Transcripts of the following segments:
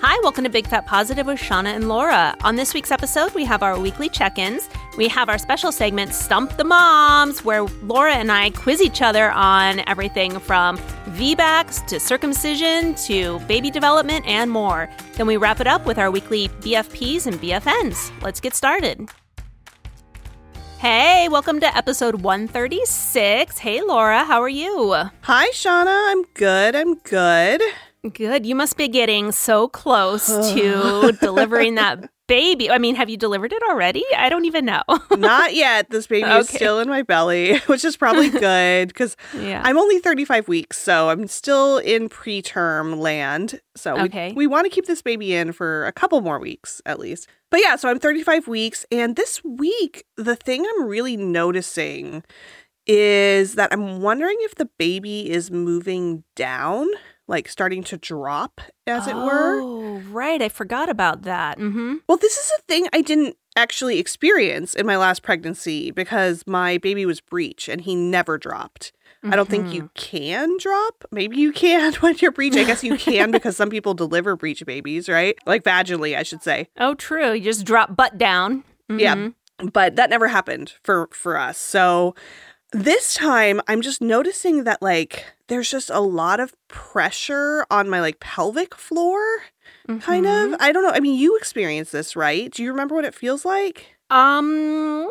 Hi, welcome to Big Fat Positive with Shauna and Laura. On this week's episode, we have our weekly check-ins. We have our special segment, Stump the Moms, where Laura and I quiz each other on everything from VBACs to circumcision to baby development and more. Then we wrap it up with our weekly BFPs and BFNs. Let's get started. Hey, welcome to episode 136. Hey, Laura, how are you? Hi, Shauna. I'm good. Good. You must be getting so close to delivering that baby. I mean, have you delivered it already? I don't even know. Not yet. This baby is still in my belly, which is probably good because I'm only 35 weeks, so I'm still in preterm land. So we want to keep this baby in for a couple more weeks at least. But yeah, so I'm 35 weeks. And this week, the thing I'm really noticing is that I'm wondering if the baby is moving down, like starting to drop, as it were. Oh, right. I forgot about that. Mm-hmm. Well, this is a thing I didn't actually experience in my last pregnancy because my baby was breech and he never dropped. I don't think you can drop. Maybe you can when you're breech. I guess you can because some people deliver breech babies, right? Like vaginally, I should say. Oh, true. You just drop butt down. Mm-hmm. Yeah, but that never happened for us. So this time, I'm just noticing that, like, there's just a lot of pressure on my, like, pelvic floor, kind of. I don't know. I mean, you experience this, right? Do you remember what it feels like? God.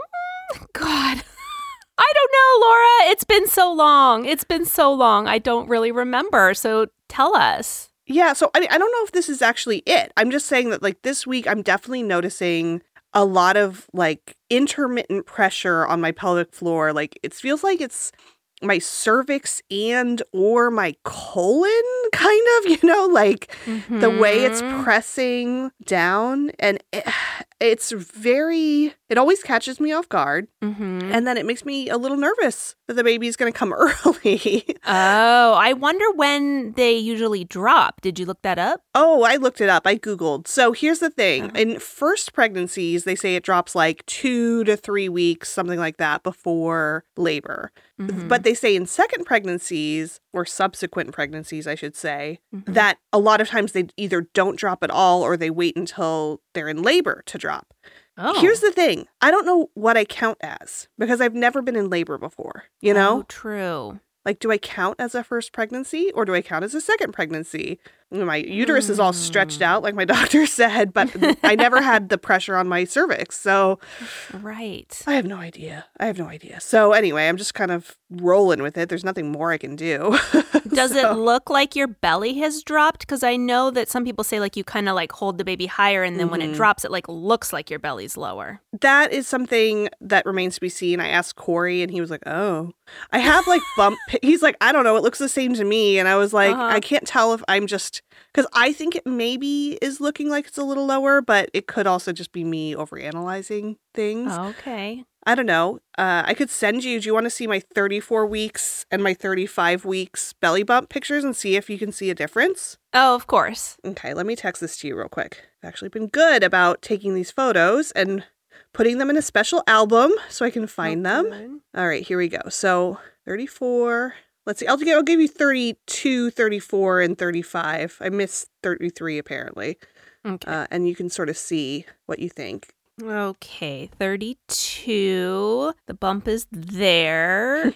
I don't know, Laura. It's been so long. I don't really remember. So tell us. Yeah. So, I mean, I don't know if this is actually it. I'm just saying that, like, this week, I'm definitely noticing a lot of like intermittent pressure on my pelvic floor. Like it feels like it's my cervix and or my colon, kind of, like the way it's pressing down. And it always catches me off guard. And then it makes me a little nervous that the baby's going to come early. Oh, I wonder when they usually drop. Did you look that up? Oh, I looked it up. I Googled. So here's the thing. In first pregnancies, they say it drops like 2 to 3 weeks, something like that, before labor. But they say in second pregnancies, or subsequent pregnancies, I should say, that a lot of times they either don't drop at all or they wait until they're in labor to drop. Oh. Here's the thing. I don't know what I count as because I've never been in labor before, you know? Oh, true. Like, do I count as a first pregnancy or do I count as a second pregnancy? My uterus is all stretched out, like my doctor said, but I never had the pressure on my cervix. So right. I have no idea. So anyway, I'm just kind of rolling with it. There's nothing more I can do. Does it look like your belly has dropped? Because I know that some people say like you kind of like hold the baby higher and then when it drops, it like looks like your belly's lower. That is something that remains to be seen. I asked Corey and he was like, oh, I have like bump. He's like, I don't know. It looks the same to me. And I was like, I can't tell if I'm just, because I think it maybe is looking like it's a little lower, but it could also just be me overanalyzing things. Okay. I don't know. I could send you. Do you want to see my 34 weeks and my 35 weeks belly bump pictures and see if you can see a difference? Oh, of course. Okay, let me text this to you real quick. I've actually been good about taking these photos and putting them in a special album so I can find them. All right, here we go. So 34. Let's see. I'll give you 32, 34, and 35. I missed 33 apparently. Okay. And you can sort of see what you think. Okay, 32. The bump is there.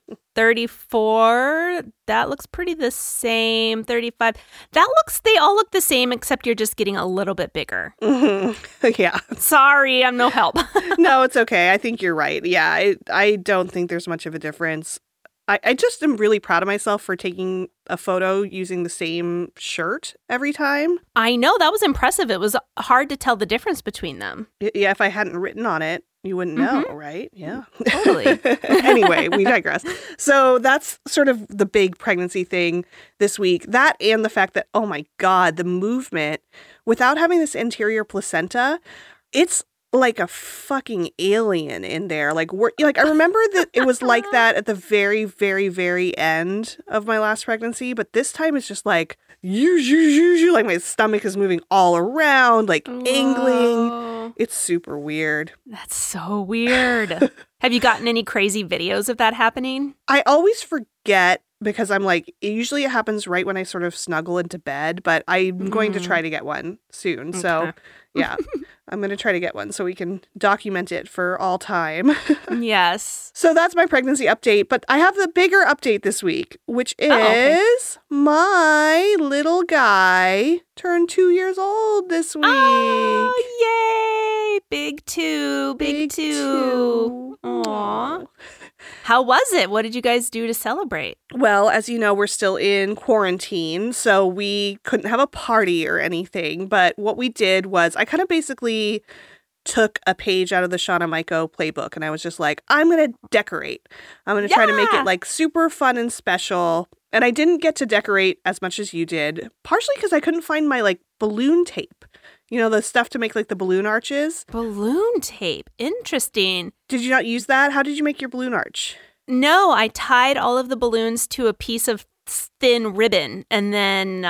34. That looks pretty the same. 35. They all look the same except you're just getting a little bit bigger. Yeah. Sorry, I'm no help. No, it's okay. I think you're right. Yeah, I don't think there's much of a difference. I just am really proud of myself for taking a photo using the same shirt every time. I know, that was impressive. It was hard to tell the difference between them. Yeah, if I hadn't written on it, you wouldn't know, right? Yeah. Totally. Anyway, we digress. So that's sort of the big pregnancy thing this week. That and the fact that, oh my God, the movement, without having this anterior placenta, it's like a fucking alien in there. Like I remember that it was like that at the very, very, very end of my last pregnancy, but this time it's just like like my stomach is moving all around, like angling. It's super weird. That's so weird. Have you gotten any crazy videos of that happening? I always forget because I'm like, usually it happens right when I sort of snuggle into bed, but I'm going to try to get one soon. So, Okay. yeah, I'm going to try to get one so we can document it for all time. Yes. So that's my pregnancy update, but I have the bigger update this week, which is okay. my little guy turned 2 years old this week. Oh, yay! Big two. Big two. Aw. How was it? What did you guys do to celebrate? Well, as you know, we're still in quarantine, so we couldn't have a party or anything. But what we did was I kind of basically took a page out of the Shauna Michaud playbook, and I was just like, I'm going to decorate. I'm going to try to make Yeah. it like super fun and special. And I didn't get to decorate as much as you did, partially because I couldn't find my like balloon tape. You know, the stuff to make like the balloon arches. Balloon tape. Interesting. Did you not use that? How did you make your balloon arch? No, I tied all of the balloons to a piece of thin ribbon and then,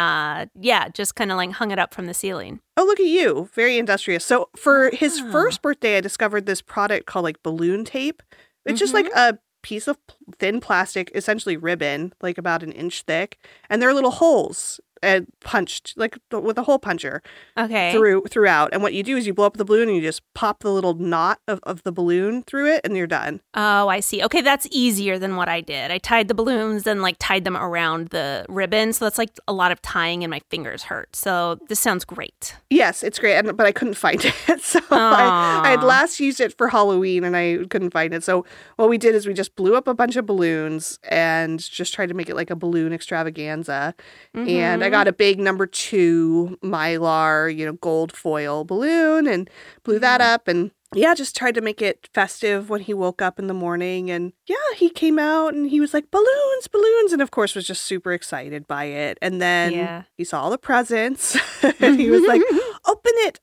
just kind of like hung it up from the ceiling. Oh, look at you. Very industrious. So for his Ah. first birthday, I discovered this product called like balloon tape. It's just like a piece of thin plastic, essentially ribbon, like about an inch thick. And there are little holes punched, like with a hole puncher Okay. throughout. And what you do is you blow up the balloon and you just pop the little knot of the balloon through it and you're done. Oh, I see. Okay, that's easier than what I did. I tied the balloons and like tied them around the ribbon. So that's like a lot of tying and my fingers hurt. So this sounds great. Yes, it's great, but I couldn't find it. So I had last used it for Halloween and I couldn't find it. So what we did is we just blew up a bunch of balloons and just tried to make it like a balloon extravaganza. And I got a big number 2 Mylar, gold foil balloon and blew that up and just tried to make it festive when he woke up in the morning. And he came out and he was like, balloons, balloons. And of course was just super excited by it. And then he saw all the presents and he was like, open it,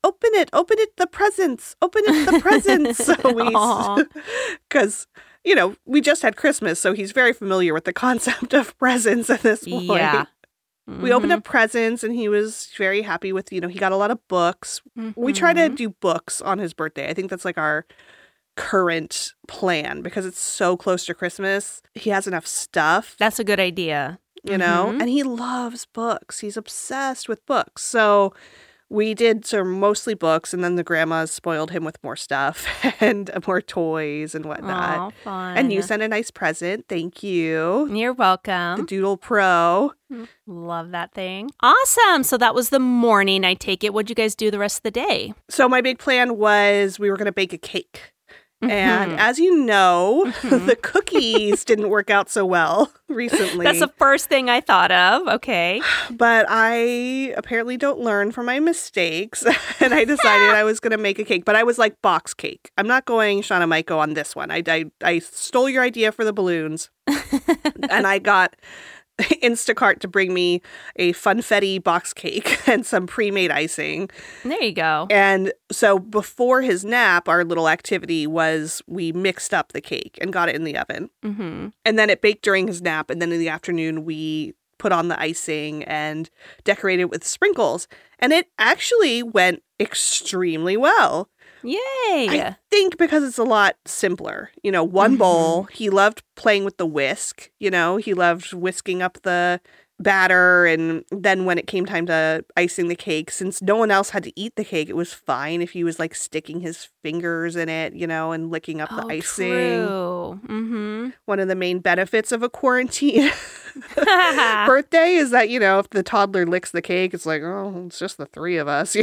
the presents, open it, the presents. So because, we just had Christmas. So he's very familiar with the concept of presents at this point. Yeah. We opened up presents and he was very happy with, he got a lot of books. We try to do books on his birthday. I think that's like our current plan because it's so close to Christmas. He has enough stuff. That's a good idea. And he loves books. He's obsessed with books. So we did mostly books, and then the grandmas spoiled him with more stuff and more toys and whatnot. Aw, fun. And you sent a nice present. Thank you. You're The welcome. Doodle Pro. Love that thing. Awesome. So that was the morning, I take it. What'd you guys do the rest of the day? So my big plan was we were going to bake a cake. And as you know, the cookies didn't work out so well recently. That's the first thing I thought of. Okay. But I apparently don't learn from my mistakes. And I decided I was going to make a cake. But I was like, box cake. I'm not going Shauna Michaud on this one. I stole your idea for the balloons. And I got Instacart to bring me a funfetti box cake and some pre-made icing. There you go. And so before his nap, our little activity was we mixed up the cake and got it in the oven. Mm-hmm. And then it baked during his nap. And then in the afternoon, we put on the icing and decorated with sprinkles. And it actually went extremely well. Yay. I think because it's a lot simpler. One bowl. He loved playing with the whisk. He loved whisking up the batter. And then when it came time to icing the cake, since no one else had to eat the cake, it was fine if he was like sticking his fingers in it, and licking up the icing. True. Mm-hmm. One of the main benefits of a quarantine birthday is that, if the toddler licks the cake, it's like, oh, it's just the 3 of us,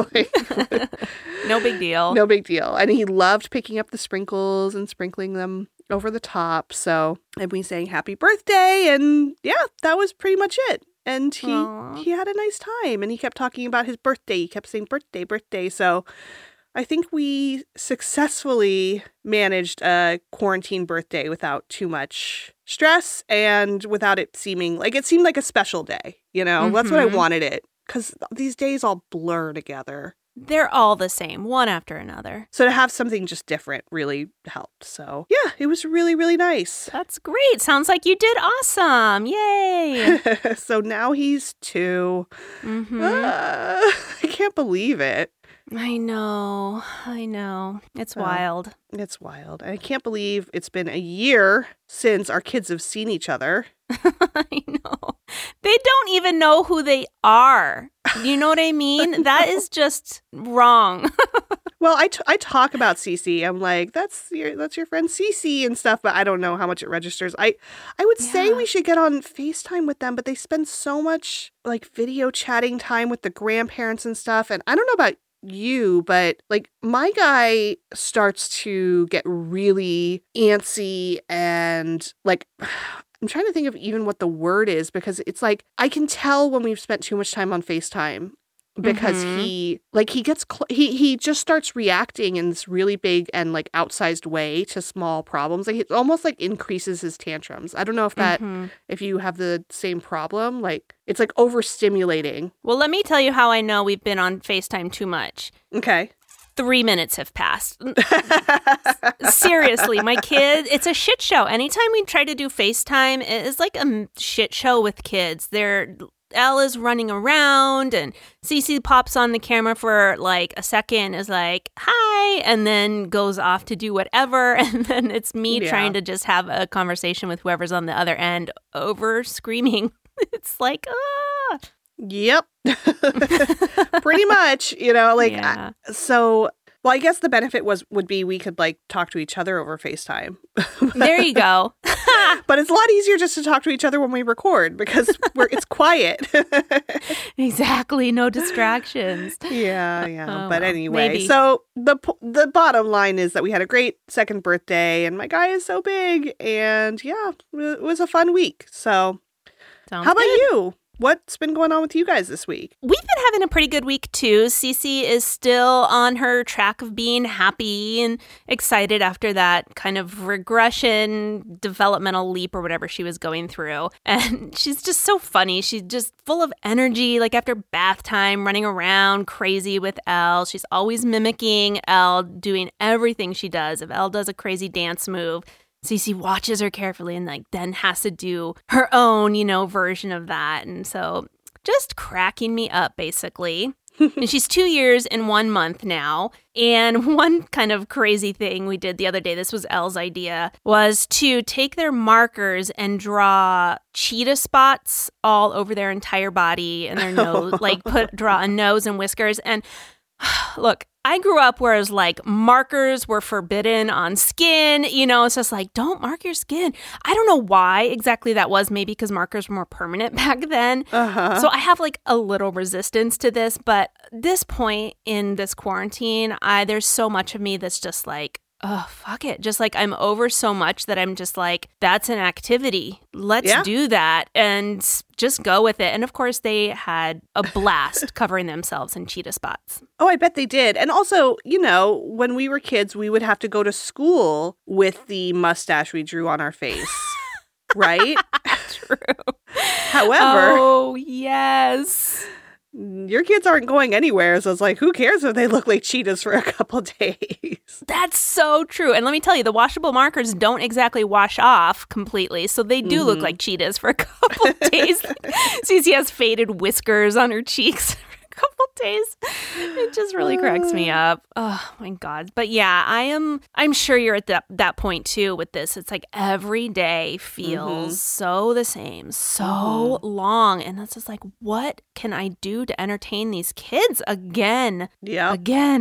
No big deal. No big deal. And he loved picking up the sprinkles and sprinkling them over the top. So, and we sang happy birthday. And that was pretty much it. And he had a nice time. And he kept talking about his birthday. He kept saying birthday, birthday. So I think we successfully managed a quarantine birthday without too much stress and without it seeming like it seemed like a special day. That's what I wanted it. Because these days all blur together. They're all the same, one after another. So to have something just different really helped. So it was really, really nice. That's great. Sounds like you did awesome. Yay. So now he's 2. Mm-hmm. I can't believe it. I know. It's wild. It's wild. I can't believe it's been a year since our kids have seen each other. I know. They don't even know who they are. You know what I mean? That is just wrong. Well, I talk about Cece. I'm like, that's your friend Cece and stuff, but I don't know how much it registers. I would say we should get on FaceTime with them, but they spend so much like video chatting time with the grandparents and stuff. And I don't know about you, but like my guy starts to get really antsy and like I'm trying to think of even what the word is, because it's like I can tell when we've spent too much time on FaceTime, because he gets he just starts reacting in this really big and like outsized way to small problems. Like it almost like increases his tantrums. I don't know if that if you have the same problem. Like it's like overstimulating. Well, let me tell you how I know we've been on FaceTime too much. Okay. 3 minutes have passed. Seriously, my kid, it's a shit show. Anytime we try to do FaceTime, it's like a shit show with kids. Elle is running around and Cece pops on the camera for like a second, is like, hi, and then goes off to do whatever. And then it's me trying to just have a conversation with whoever's on the other end over screaming. It's like, ah. Yep. Pretty much, like, so, well, I guess the benefit would be we could like talk to each other over FaceTime. There you go. But it's a lot easier just to talk to each other when we record because it's quiet. Exactly. No distractions. Yeah. Oh, but well, anyway, maybe. So the bottom line is that we had a great second birthday and my guy is so big and yeah, it was a fun week. So Sounds how about good. you? What's been going on with you guys this week? We've been having a pretty good week, too. Cece is still on her track of being happy and excited after that kind of regression, developmental leap or whatever she was going through. And she's just so funny. She's just full of energy, like after bath time, running around crazy with Elle. She's always mimicking Elle, doing everything she does. If Elle does a crazy dance move, Cece watches her carefully and like then has to do her own, version of that. And so just cracking me up, basically. And she's 2 years and 1 month now. And one kind of crazy thing we did the other day, this was Elle's idea, was to take their markers and draw cheetah spots all over their entire body and their nose, draw a nose and whiskers. And look, I grew up where it was like markers were forbidden on skin. It's just like, don't mark your skin. I don't know why exactly that was. Maybe because markers were more permanent back then. So I have like a little resistance to this. But this point in this quarantine, there's so much of me that's just like, oh, fuck it. Just like I'm over so much that I'm just like, that's an activity. Let's do that and just go with it. And of course, they had a blast covering themselves in cheetah spots. Oh, I bet they did. And also, when we were kids, we would have to go to school with the mustache we drew on our face. Right? True. However, oh, yes. Your kids aren't going anywhere, so it's like, who cares if they look like cheetahs for a couple days? That's so true. And let me tell you, the washable markers don't exactly wash off completely, so they do look like cheetahs for a couple days. Cece has faded whiskers on her cheeks. Couple days. It just really cracks me up. Oh my God. But yeah, I'm sure you're at that point too with this. It's like every day feels so the same, so long. And it's just like, what can I do to entertain these kids again? Yeah. Again.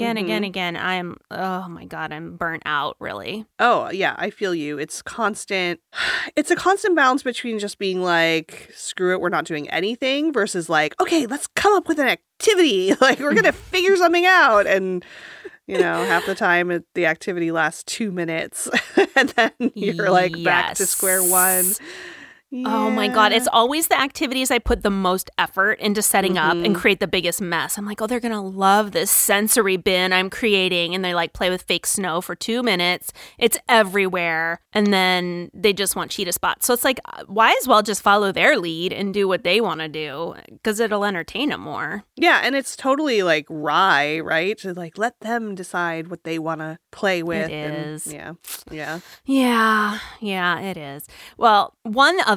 Oh my God, I'm burnt out, really. Oh yeah, I feel you. It's constant. It's a constant balance between just being like, screw it, we're not doing anything versus like, okay, let's come up with an activity. Like we're going to figure something out. And, half the time the activity lasts 2 minutes and then you're like back to square one. Yeah. Oh my God. It's always the activities I put the most effort into setting up and create the biggest mess. I'm like, oh, they're going to love this sensory bin I'm creating. And they like play with fake snow for 2 minutes. It's everywhere. And then they just want cheetah spots. So it's like, why as well just follow their lead and do what they want to do because it'll entertain them more. Yeah. And it's totally like right? To like let them decide what they want to play with. It is. Yeah, it is. Well, one other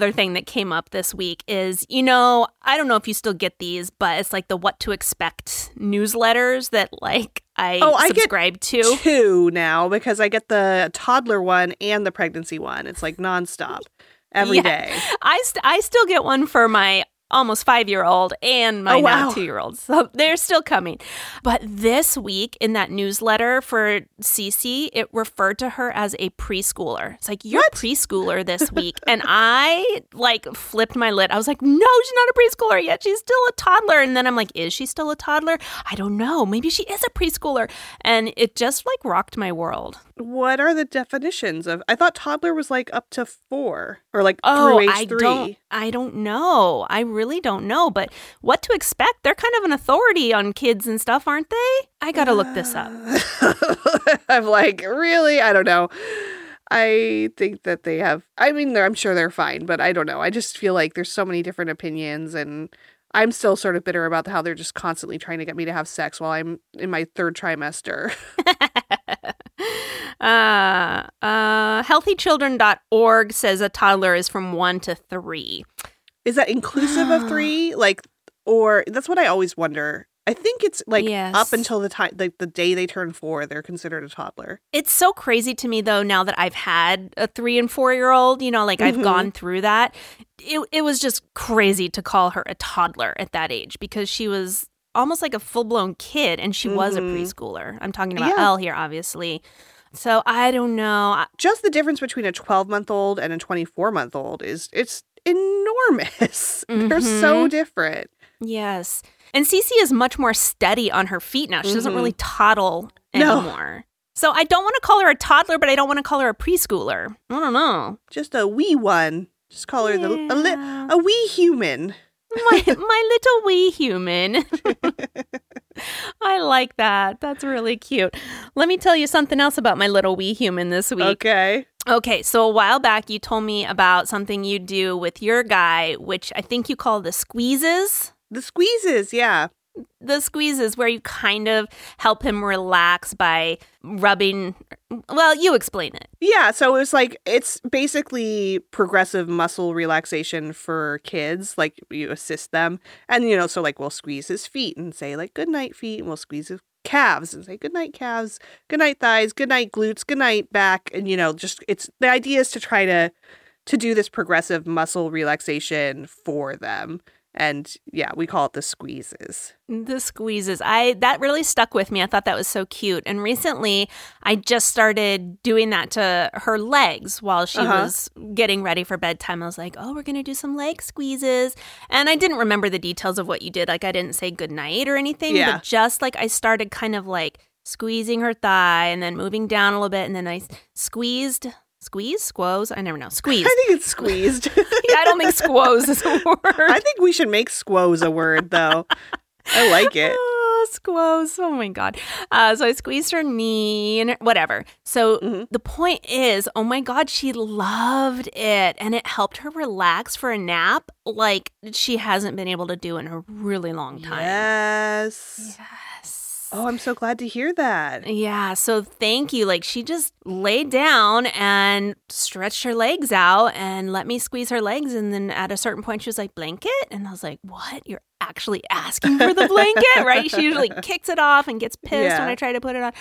other thing that came up this week is, I don't know if you still get these, but it's like the What to Expect newsletters that like I subscribe to. 2 now because I get the toddler one and the pregnancy one. It's like nonstop every day. I still get one for my almost 5-year-old and my now 2-year-old. So they're still coming. But this week in that newsletter for Cece, it referred to her as a preschooler. It's like, you're a preschooler this week. And I flipped my lid. I was like, no, she's not a preschooler yet. She's still a toddler. And then I'm like, is she still a toddler? I don't know. Maybe she is a preschooler. And it just rocked my world. What are the definitions of? I thought toddler was up to 4 or through age 3. I don't know. I really don't know. But What to Expect? They're kind of an authority on kids and stuff, aren't they? I gotta look this up. I'm like, really? I don't know. I think that they have. I mean, I'm sure they're fine, but I don't know. I just feel like there's so many different opinions, and I'm still sort of bitter about how they're just constantly trying to get me to have sex while I'm in my 3rd trimester. Healthychildren.org says a toddler is from 1 to 3. Is that inclusive of 3? Or that's what I always wonder. I think it's yes. Up until the time, the day they turn 4, they're considered a toddler. It's so crazy to me, though, now that I've had a 3 and 4-year-old, I've gone through that. It was just crazy to call her a toddler at that age because she was almost like a full-blown kid and she was a preschooler. I'm talking about Elle here, obviously. So I don't know. Just the difference between a 12-month-old and a 24-month-old it's enormous. They're so different. Yes. And Cece is much more steady on her feet now. She doesn't really toddle anymore. So I don't want to call her a toddler, but I don't want to call her a preschooler. I don't know. Just a wee one. Just call her a wee human. My little wee human. I like that. That's really cute. Let me tell you something else about my little wee human this week. Okay, so a while back you told me about something you do with your guy, which I think you call the squeezes. The squeezes, yeah. The squeezes where you kind of help him relax by rubbing. Well, you explain it. Yeah, so it's basically progressive muscle relaxation for kids. You assist them. And, so we'll squeeze his feet and say good night feet. And we'll squeeze his calves and say good night calves, good night thighs, good night glutes, good night back. And, the idea is to try to do this progressive muscle relaxation for them. And yeah, we call it the squeezes. The squeezes. That really stuck with me. I thought that was so cute. And recently, I just started doing that to her legs while she was getting ready for bedtime. I was like, oh, we're going to do some leg squeezes. And I didn't remember the details of what you did. I didn't say goodnight or anything. Yeah. But just I started kind of squeezing her thigh and then moving down a little bit. And then I squeezed. Squoze? I never know. Squeeze. I think it's squeezed. Yeah, I don't think squoze is a word. I think we should make squoze a word, though. I like it. Oh, squoze. Oh, my God. So I squeezed her knee and whatever. So the point is, oh, my God, she loved it. And it helped her relax for a nap like she hasn't been able to do in a really long time. Yes. Oh, I'm so glad to hear that. Yeah, so thank you. She just laid down and stretched her legs out and let me squeeze her legs. And then at a certain point, she was like, blanket? And I was like, what? You're actually asking for the blanket, right? She usually kicks it off and gets pissed when I try to put it on.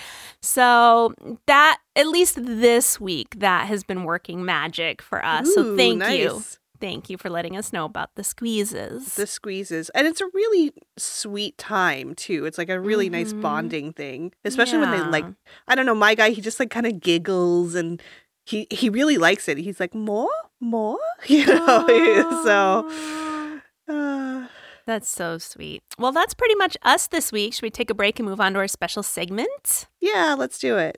So that, at least this week, that has been working magic for us. Ooh, so thank nice. you. Thank you for letting us know about the squeezes. The squeezes. And it's a really sweet time, too. It's a really nice bonding thing. Especially when they, I don't know, my guy, he just, kind of giggles and he really likes it. He's like, more? So... That's so sweet. Well, that's pretty much us this week. Should we take a break and move on to our special segment? Yeah, let's do it.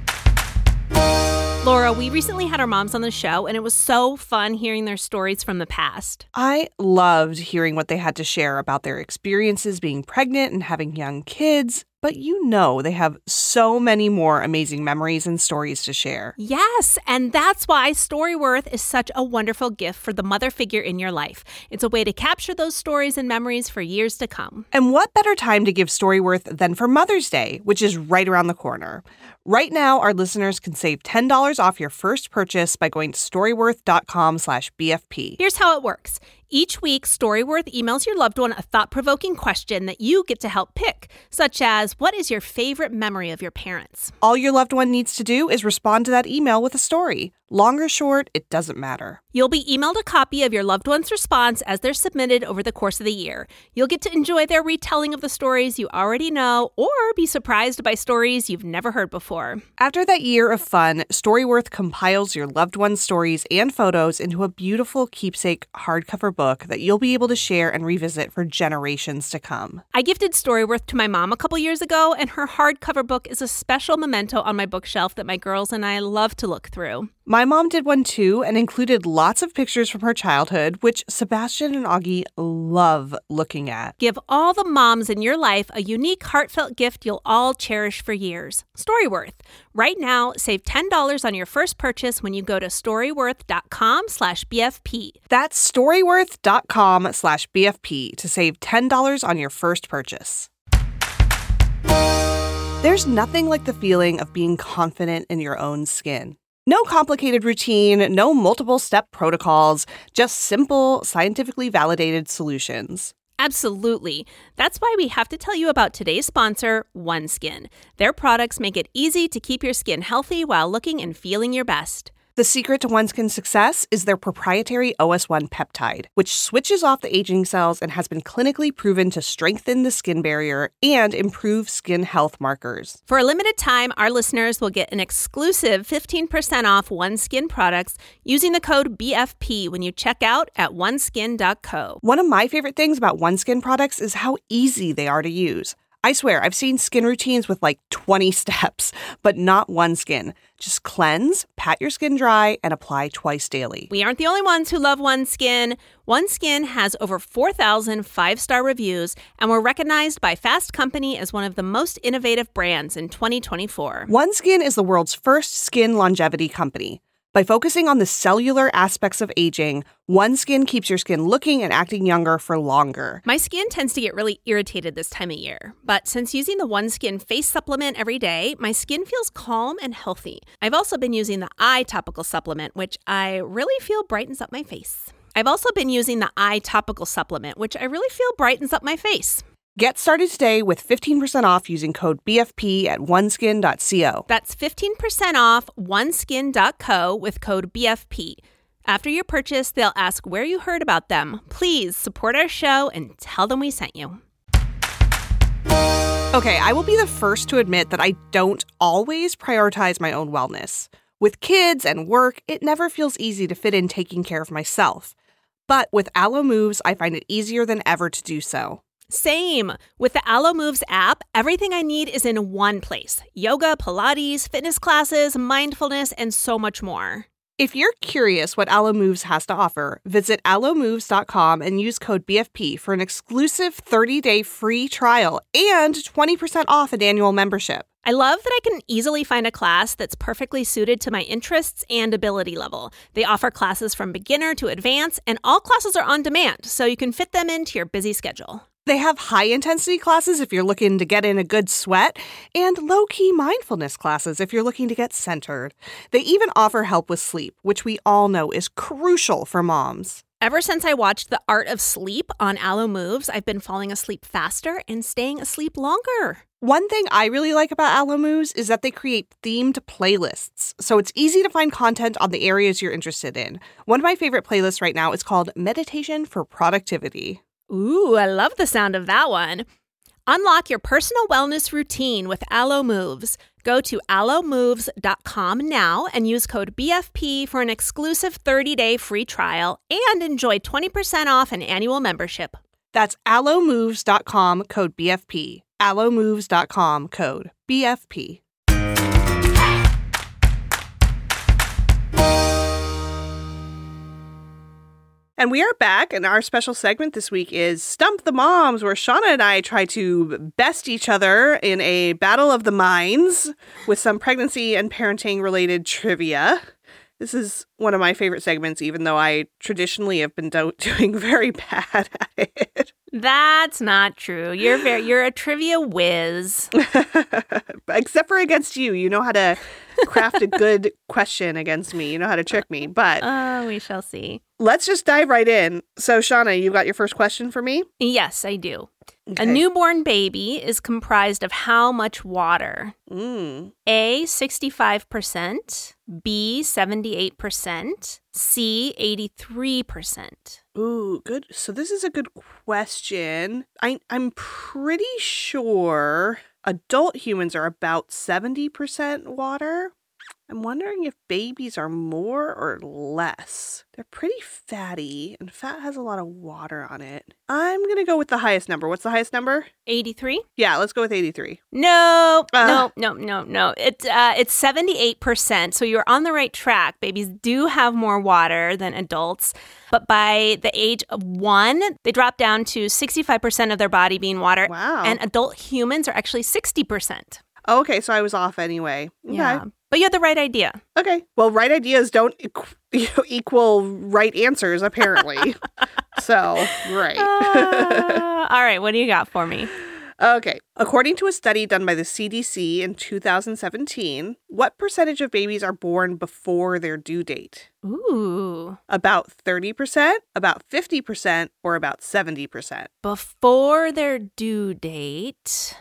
Laura, we recently had our moms on the show, and it was so fun hearing their stories from the past. I loved hearing what they had to share about their experiences being pregnant and having young kids. But they have so many more amazing memories and stories to share. Yes, and that's why Storyworth is such a wonderful gift for the mother figure in your life. It's a way to capture those stories and memories for years to come. And what better time to give Storyworth than for Mother's Day, which is right around the corner. Right now, our listeners can save $10 off your first purchase by going to storyworth.com/BFP. Here's how it works. Each week, Storyworth emails your loved one a thought-provoking question that you get to help pick, such as, what is your favorite memory of your parents? All your loved one needs to do is respond to that email with a story. Long or short, it doesn't matter. You'll be emailed a copy of your loved one's response as they're submitted over the course of the year. You'll get to enjoy their retelling of the stories you already know or be surprised by stories you've never heard before. After that year of fun, Storyworth compiles your loved one's stories and photos into a beautiful keepsake hardcover book that you'll be able to share and revisit for generations to come. I gifted Storyworth to my mom a couple years ago, and her hardcover book is a special memento on my bookshelf that my girls and I love to look through. My mom did one too and included lots of pictures from her childhood, which Sebastian and Augie love looking at. Give all the moms in your life a unique, heartfelt gift you'll all cherish for years. Storyworth. Right now, save $10 on your first purchase when you go to storyworth.com/BFP. That's storyworth.com/BFP to save $10 on your first purchase. There's nothing like the feeling of being confident in your own skin. No complicated routine, no multiple-step protocols, just simple, scientifically validated solutions. Absolutely. That's why we have to tell you about today's sponsor, OneSkin. Their products make it easy to keep your skin healthy while looking and feeling your best. The secret to OneSkin's success is their proprietary OS1 peptide, which switches off the aging cells and has been clinically proven to strengthen the skin barrier and improve skin health markers. For a limited time, our listeners will get an exclusive 15% off OneSkin products using the code BFP when you check out at oneskin.co. One of my favorite things about OneSkin products is how easy they are to use. I swear, I've seen skin routines with like 20 steps, but not OneSkin. Just cleanse, pat your skin dry, and apply twice daily. We aren't the only ones who love OneSkin. OneSkin has over 4,000 five-star reviews, and we're recognized by Fast Company as one of the most innovative brands in 2024. OneSkin is the world's first skin longevity company. By focusing on the cellular aspects of aging, OneSkin keeps your skin looking and acting younger for longer. My skin tends to get really irritated this time of year, but since using the OneSkin face supplement every day, my skin feels calm and healthy. I've also been using the eye topical supplement, which I really feel brightens up my face. Get started today with 15% off using code BFP at oneskin.co. That's 15% off oneskin.co with code BFP. After your purchase, they'll ask where you heard about them. Please support our show and tell them we sent you. Okay, I will be the first to admit that I don't always prioritize my own wellness. With kids and work, it never feels easy to fit in taking care of myself. But with Alo Moves, I find it easier than ever to do so. Same. With the Alo Moves app, everything I need is in one place. Yoga, Pilates, fitness classes, mindfulness, and so much more. If you're curious what Alo Moves has to offer, visit alomoves.com and use code BFP for an exclusive 30-day free trial and 20% off an annual membership. I love that I can easily find a class that's perfectly suited to my interests and ability level. They offer classes from beginner to advanced, and all classes are on demand, so you can fit them into your busy schedule. They have high-intensity classes if you're looking to get in a good sweat, and low-key mindfulness classes if you're looking to get centered. They even offer help with sleep, which we all know is crucial for moms. Ever since I watched The Art of Sleep on Alo Moves, I've been falling asleep faster and staying asleep longer. One thing I really like about Alo Moves is that they create themed playlists, so it's easy to find content on the areas you're interested in. One of my favorite playlists right now is called Meditation for Productivity. Ooh, I love the sound of that one. Unlock your personal wellness routine with Alo Moves. Go to alomoves.com now and use code BFP for an exclusive 30-day free trial and enjoy 20% off an annual membership. That's alomoves.com, code BFP. alomoves.com, code BFP. And we are back, and our special segment this week is Stump the Moms, where Shauna and I try to best each other in a battle of the minds with some pregnancy and parenting-related trivia. This is one of my favorite segments, even though I traditionally have been doing very bad at it. That's not true. You're a trivia whiz. Except for against you. You know how to craft a good question against me. You know how to trick me. But we shall see. Let's just dive right in. So, Shauna, you got your first question for me? Yes, I do. Okay. A newborn baby is comprised of how much water? A, 65%, B, 78%, C, 83%. Ooh, good. So this is a good question. I'm pretty sure adult humans are about 70% water. I'm wondering if babies are more or less. They're pretty fatty, and fat has a lot of water on it. I'm going to go with the highest number. What's the highest number? 83? Yeah, let's go with 83. No. It's 78%. So you're on the right track. Babies do have more water than adults. But by the age of 1, they drop down to 65% of their body being water. Wow. And adult humans are actually 60%. Okay, so I was off anyway. Okay. Yeah. But you had the right idea. Okay. Well, right ideas don't equal right answers, apparently. So, right. All right. What do you got for me? Okay. According to a study done by the CDC in 2017, what percentage of babies are born before their due date? Ooh. About 30%, about 50%, or about 70%? Before their due date.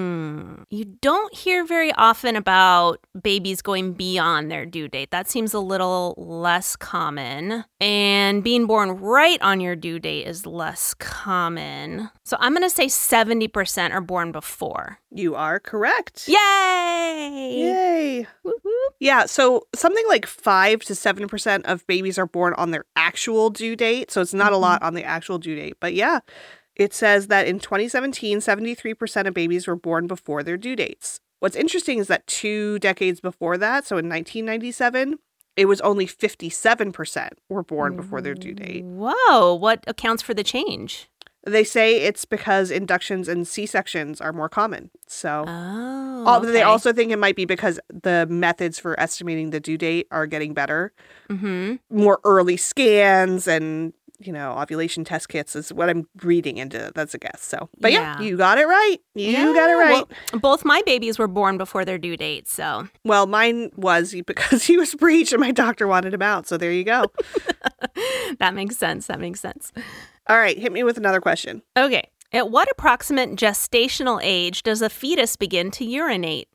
You don't hear very often about babies going beyond their due date. That seems a little less common. And being born right on your due date is less common. So I'm going to say 70% are born before. You are correct. Yay! Yay. Woo-hoo. Yeah, so something like 5 to 7% of babies are born on their actual due date. So it's not a lot on the actual due date. But yeah, it says that in 2017, 73% of babies were born before their due dates. What's interesting is that 2 decades before that, so in 1997, it was only 57% were born before their due date. Whoa, what accounts for the change? They say it's because inductions and C-sections are more common. So they okay. also think it might be because the methods for estimating the due date are getting better. More early scans and, ovulation test kits is what I'm reading into. That's a guess. So, but yeah, you got it right. You got it right. Well, both my babies were born before their due date, so. Well, mine was because he was breech and my doctor wanted him out. So there you go. That makes sense. All right, hit me with another question. Okay. At what approximate gestational age does a fetus begin to urinate?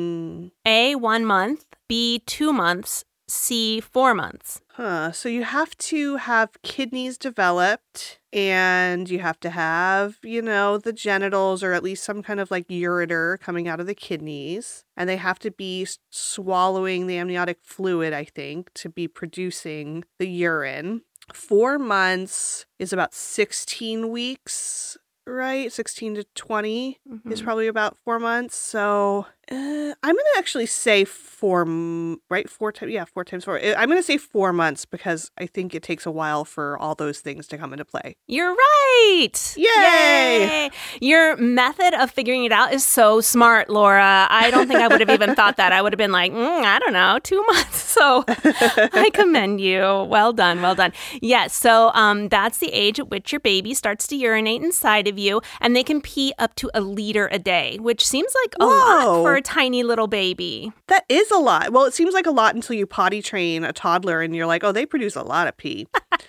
A, 1 month, B, 2 months, C, 4 months. So you have to have kidneys developed and you have to have, the genitals or at least some kind of like ureter coming out of the kidneys. And they have to be swallowing the amniotic fluid, I think, to be producing the urine. 4 months is about 16 weeks, right? 16 to 20 is probably about 4 months. So I'm going to actually say 4 times 4. I'm going to say 4 months because I think it takes a while for all those things to come into play. You're right. Yay! Your method of figuring it out is so smart, Laura. I don't think I would have even thought that. I would have been like, I don't know, 2 months. So I commend you. Well done. Yes. So that's the age at which your baby starts to urinate inside of you, and they can pee up to 1 liter a day, which seems like a lot for a tiny little baby. That is a lot. Well, it seems like a lot until you potty train a toddler and you're like, oh, they produce a lot of pee.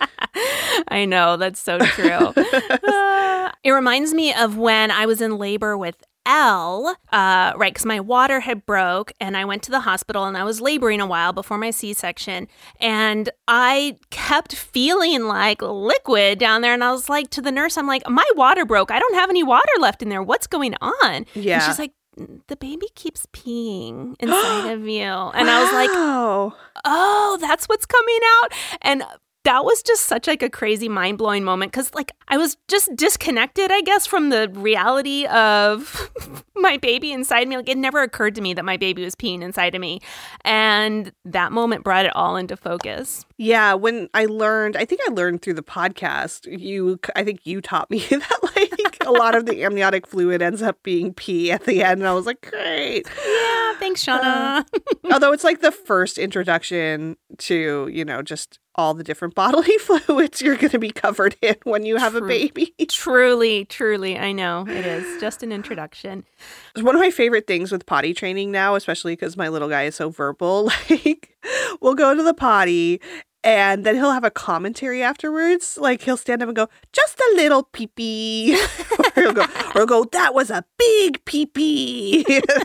I know. That's so true. It reminds me of when I was in labor with Elle, right, because my water had broke and I went to the hospital and I was laboring a while before my C-section and I kept feeling like liquid down there and I was like to the nurse, I'm like, my water broke. I don't have any water left in there. What's going on? Yeah. And she's like, the baby keeps peeing inside of you. And I was like, oh, that's what's coming out. And that was just such like a crazy mind-blowing moment because like I was just disconnected, I guess, from the reality of my baby inside me. Like it never occurred to me that my baby was peeing inside of me. And that moment brought it all into focus. Yeah, when I think I learned through the podcast, I think you taught me that like a lot of the amniotic fluid ends up being pee at the end. And I was like, great. Yeah, thanks, Shauna. Although it's like the first introduction to, just all the different bodily fluids you're going to be covered in when you have a baby. Truly, I know it is just an introduction. One of my favorite things with potty training now, especially because my little guy is so verbal, like we'll go to the potty and then he'll have a commentary afterwards. Like he'll stand up and go, just a little pee-pee. or he'll go, that was a big pee-pee.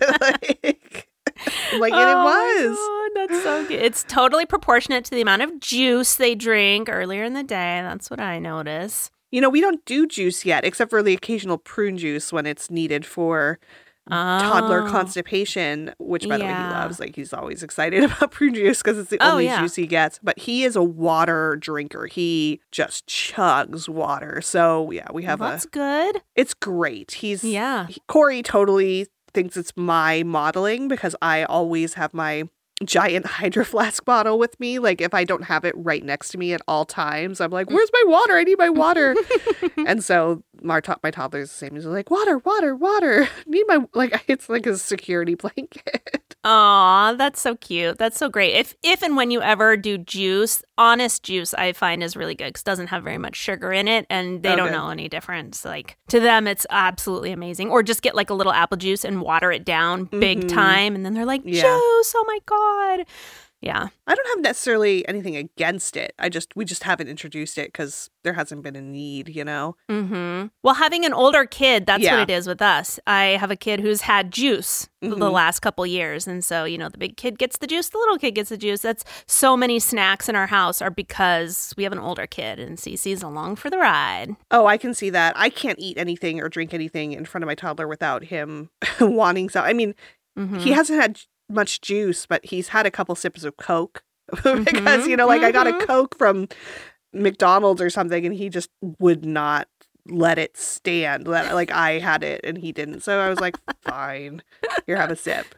Like, and it was. God, that's so good. It's totally proportionate to the amount of juice they drink earlier in the day. That's what I notice. You know, we don't do juice yet, except for the occasional prune juice when it's needed for toddler constipation, which, by the way, he loves. Like, he's always excited about prune juice because it's the only juice he gets. But he is a water drinker. He just chugs water. So, yeah, we have that's good. It's great. Corey totally thinks it's my modeling because I always have my giant Hydro Flask bottle with me. Like if I don't have it right next to me at all times, I'm like, where's my water? I need my water. And so my toddler's the same. He's like, water. Need my, like, it's like a security blanket. Aw, that's so cute. That's so great. If and when you ever do juice, Honest juice I find is really good because it doesn't have very much sugar in it and they don't know any difference. Like to them, it's absolutely amazing. Or just get like a little apple juice and water it down big time. And then they're like, juice, oh my God. Yeah. I don't have necessarily anything against it. We just haven't introduced it because there hasn't been a need, you know? Mm-hmm. Well, having an older kid, that's what it is with us. I have a kid who's had juice the last couple years. And so, you know, the big kid gets the juice, the little kid gets the juice. That's so many snacks in our house are because we have an older kid and Cece's along for the ride. Oh, I can see that. I can't eat anything or drink anything in front of my toddler without him wanting some. I mean, he hasn't had much juice, but he's had a couple sips of Coke because, you know, like I got a Coke from McDonald's or something and he just would not let it stand. Like I had it and he didn't. So I was like, fine, here, have a sip.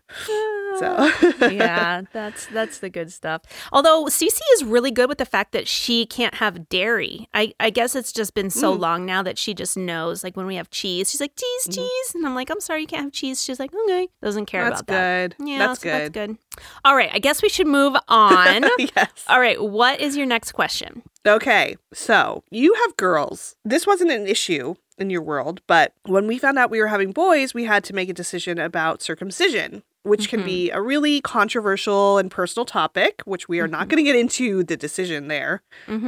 So yeah, that's the good stuff. Although Cece is really good with the fact that she can't have dairy. I guess it's just been so long now that she just knows. Like when we have cheese, she's like, cheese. And I'm like, I'm sorry, you can't have cheese. She's like, okay. Doesn't care about that. That's good. Yeah, that's good. That's good. All right, I guess we should move on. Yes. All right, what is your next question? Okay, so you have girls. This wasn't an issue in your world, but when we found out we were having boys, we had to make a decision about circumcision, which can be a really controversial and personal topic, which we are not going to get into the decision there.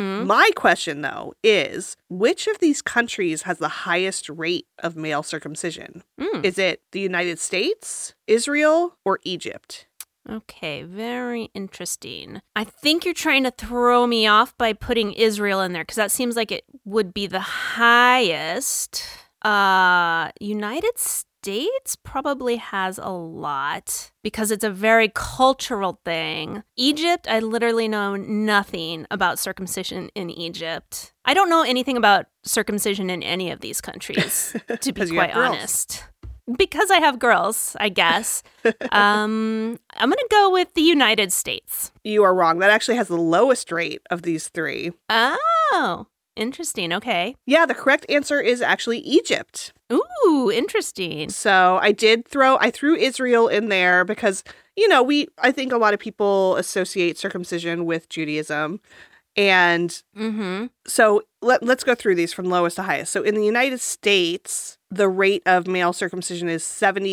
My question, though, is which of these countries has the highest rate of male circumcision? Is it the United States, Israel, or Egypt? Okay, very interesting. I think you're trying to throw me off by putting Israel in there because that seems like it would be the highest. United States probably has a lot because it's a very cultural thing. Egypt, I literally know nothing about circumcision in Egypt. I don't know anything about circumcision in any of these countries, to be quite honest. Because I have girls, I guess. I'm going to go with the United States. You are wrong. That actually has the lowest rate of these three. Oh, interesting. Okay. Yeah, the correct answer is actually Egypt. Ooh, interesting. So I threw Israel in there because, you know, I think a lot of people associate circumcision with Judaism. And so let's go through these from lowest to highest. So in the United States, the rate of male circumcision is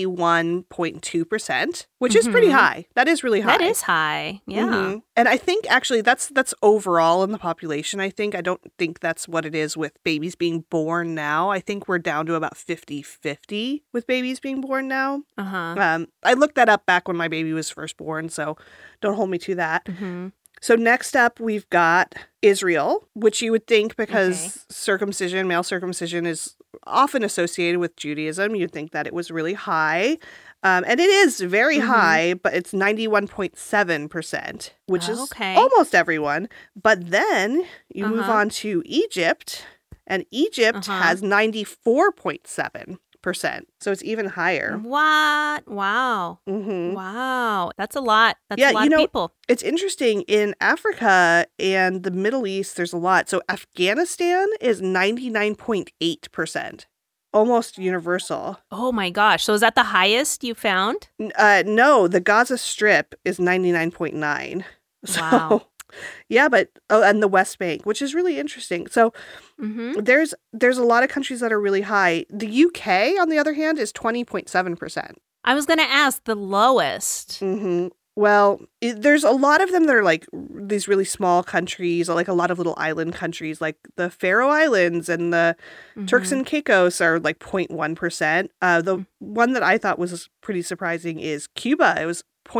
71.2%, which is pretty high. That is really high. That is high. Yeah. And I think actually that's overall in the population. I don't think that's what it is with babies being born now. I think we're down to about 50-50 with babies being born now. I looked that up back when my baby was first born, so don't hold me to that. So next up, we've got Israel, which you would think because male circumcision is often associated with Judaism, you'd think that it was really high. And it is very high, but it's 91.7%, which is almost everyone. But then you move on to Egypt, and Egypt has 94.7%. So it's even higher. What? Wow. Wow. That's a lot. That's a lot of people. It's interesting. In Africa and the Middle East, there's a lot. So Afghanistan is 99.8%. Almost universal. Oh my gosh. So is that the highest you found? No, the Gaza Strip is 99.9. Wow. Yeah, but and the West Bank, which is really interesting. So there's a lot of countries that are really high. The UK, on the other hand, is 20.7%. I was going to ask the lowest. Well, there's a lot of them that are like these really small countries, like a lot of little island countries, like the Faroe Islands and the Turks and Caicos are like 0.1%. The one that I thought was pretty surprising is Cuba. It was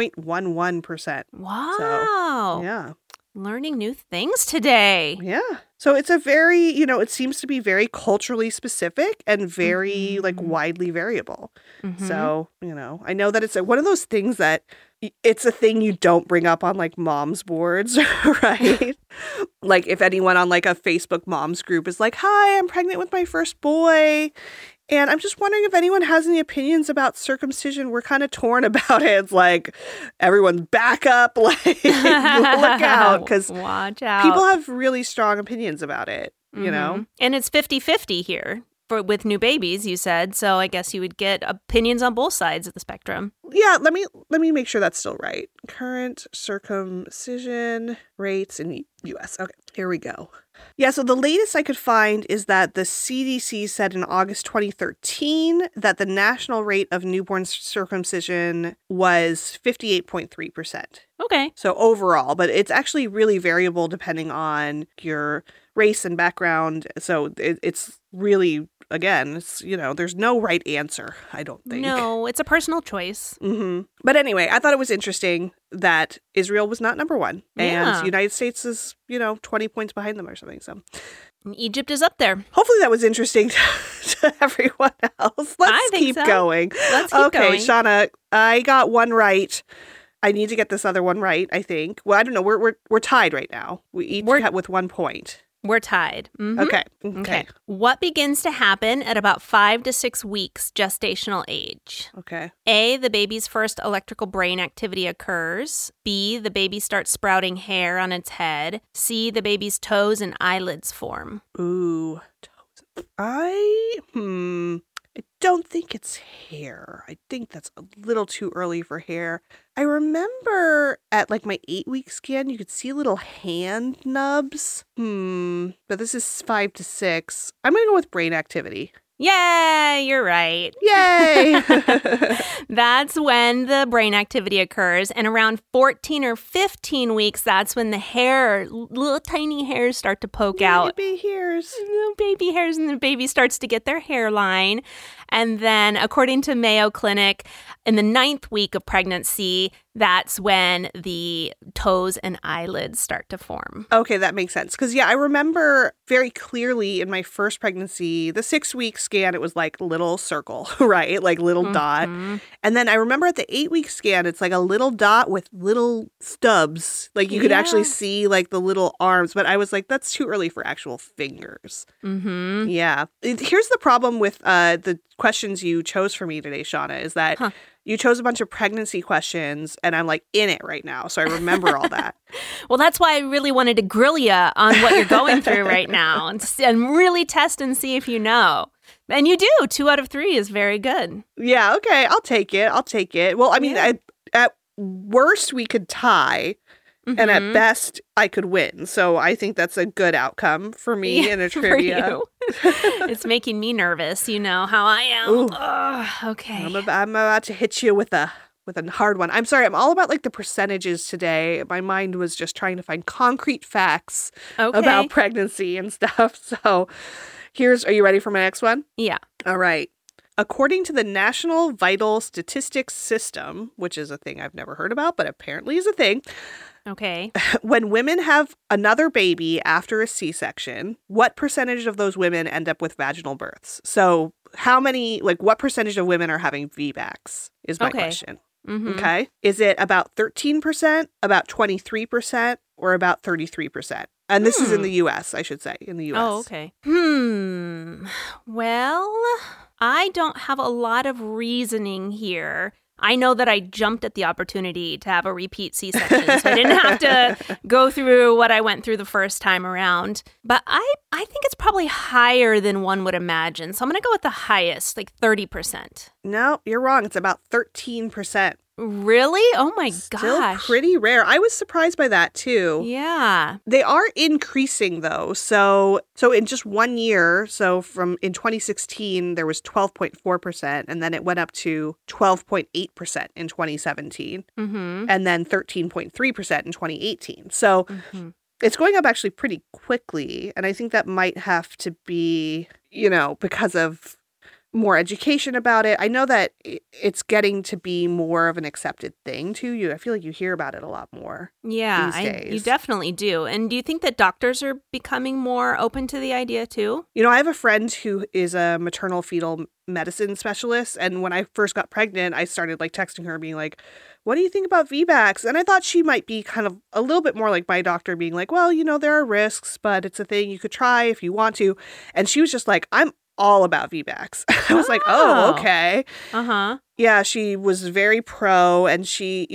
0.11%. Wow. So, yeah. Learning new things today. Yeah. So it's a very, it seems to be very culturally specific and very like widely variable. So, I know that it's one of those things that it's a thing you don't bring up on like moms boards, right? Like if anyone on like a Facebook moms group is like, hi, I'm pregnant with my first boy. And I'm just wondering if anyone has any opinions about circumcision. We're kind of torn about it. It's like, everyone's back up, like, look out. Because watch out. People have really strong opinions about it, you know? And it's 50-50 here with new babies, you said. So I guess you would get opinions on both sides of the spectrum. Yeah, let me make sure that's still right. Current circumcision rates in U.S. Okay, here we go. Yeah, so the latest I could find is that the CDC said in August 2013 that the national rate of newborn circumcision was 58.3%. Okay. So overall, but it's actually really variable depending on your race and background. So it's really, again, it's, there's no right answer, I don't think. No, it's a personal choice. But anyway, I thought it was interesting that Israel was not number one. Yeah. And United States is, 20 points behind them or something. So And Egypt is up there. hopefully that was interesting to everyone else. Let's keep going. Let's keep going. Okay, Shauna, I got one right. I need to get this other one right, I think. Well, I don't know. We're tied right now. We each got with 1 point. We're tied. Okay. What begins to happen at about 5 to 6 weeks gestational age? Okay. A, the baby's first electrical brain activity occurs. B, the baby starts sprouting hair on its head. C, the baby's toes and eyelids form. Ooh, toes. I don't think it's hair. I think that's a little too early for hair. I remember at like my 8-week scan, you could see little hand nubs. But this is 5 to 6. I'm going to go with brain activity. Yay, you're right. Yay! That's when the brain activity occurs. And around 14 or 15 weeks, that's when the little tiny hairs start to poke out. Baby hairs. Little baby hairs, and the baby starts to get their hairline. And then, according to Mayo Clinic, in the 9th week of pregnancy, that's when the toes and eyelids start to form. Okay, that makes sense. Because, I remember very clearly in my first pregnancy, the 6-week scan, it was like little circle, right? Like little dot. And then I remember at the 8-week scan, it's like a little dot with little stubs. Like you could actually see like the little arms. But I was like, that's too early for actual fingers. Yeah. Here's the problem with the questions you chose for me today, Shauna, is that you chose a bunch of pregnancy questions, and I'm like in it right now, so I remember all that. Well, that's why I really wanted to grill you on what you're going through right now and really test and see if you know. And you do. 2 out of 3 is very good. Yeah, okay. I'll take it. Well, I mean, at worst, we could tie. And at best, I could win. So I think that's a good outcome for me in a trivia. It's making me nervous. You know how I am. Okay. I'm about to hit you with a hard one. I'm sorry. I'm all about like the percentages today. My mind was just trying to find concrete facts about pregnancy and stuff. So are you ready for my next one? Yeah. All right. According to the National Vital Statistics System, which is a thing I've never heard about, but apparently is a thing. Okay. When women have another baby after a C-section, what percentage of those women end up with vaginal births? So what percentage of women are having VBACs is my question. Okay. Is it about 13%, about 23%, or about 33%? And this is in the U.S., I should say, in the U.S. Oh, okay. Well, I don't have a lot of reasoning here. I know that I jumped at the opportunity to have a repeat C-section, so I didn't have to go through what I went through the first time around. But I think it's probably higher than one would imagine. So I'm going to go with the highest, like 30%. No, you're wrong. It's about 13%. Really? Oh my Still gosh. pretty rare. I was surprised by that too. Yeah. They are increasing though. So in just 1 year, so from in 2016 there was 12.4%, and then it went up to 12.8% in 2017, Mm-hmm. and then 13.3% in 2018. So Mm-hmm. it's going up actually pretty quickly, and I think that might have to be, because of more education about it. I know that it's getting to be more of an accepted thing too. I feel like you hear about it a lot more. Yeah, these days. you definitely do. And do you think that doctors are becoming more open to the idea too? I have a friend who is a maternal fetal medicine specialist, and when I first got pregnant, I started texting her being like, what do you think about VBACs? And I thought she might be kind of a little bit more like my doctor, being like, well, there are risks, but it's a thing you could try if you want to. And she was just like, I'm all about VBACs. I was like, oh, okay. Uh-huh. Yeah, she was very pro, and she's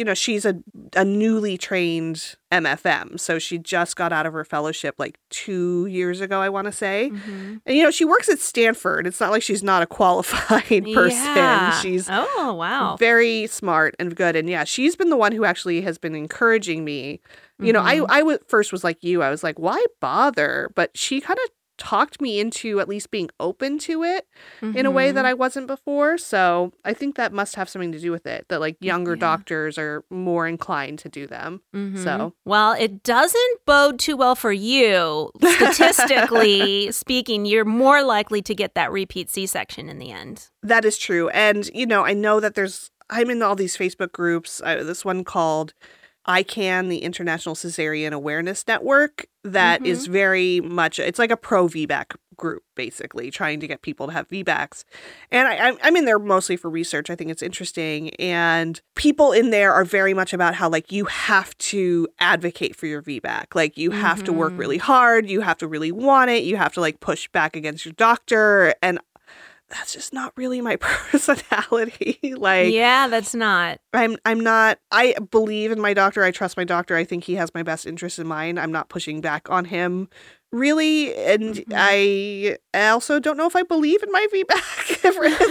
a newly trained MFM. So she just got out of her fellowship 2 years ago, I want to say. Mm-hmm. And, she works at Stanford. It's not like she's not a qualified person. Yeah. She's Oh, wow. very smart and good. And yeah, she's been the one who actually has been encouraging me. Mhm. I first was like you. I was like, why bother? But she kind of talked me into at least being open to it in a way that I wasn't before. So I think that must have something to do with it, that younger doctors are more inclined to do them. Mhm. So, well, it doesn't bode too well for you. Statistically speaking, you're more likely to get that repeat C-section in the end. that is true. And, I know that I'm in all these Facebook groups, this one called ICAN, the International Cesarean Awareness Network, that is very much, it's like a pro VBAC group, basically, trying to get people to have VBACs. And I'm in there mostly for research. I think it's interesting. And people in there are very much about how, you have to advocate for your VBAC. You have to work really hard. You have to really want it. You have to, push back against your doctor. And that's just not really my personality. Yeah, that's not. I'm not, I believe in my doctor. I trust my doctor. I think he has my best interest in mind. I'm not pushing back on him, really. And I also don't know if I believe in my VBAC.